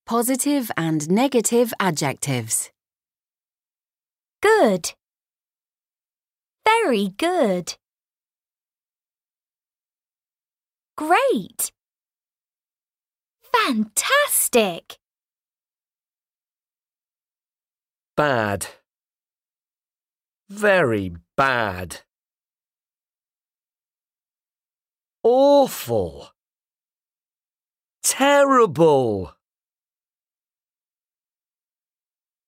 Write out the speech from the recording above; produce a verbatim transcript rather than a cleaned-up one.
Positive and negative adjectives. Good. Very good. Great. Fantastic. Bad. Very bad. Awful. Terrible.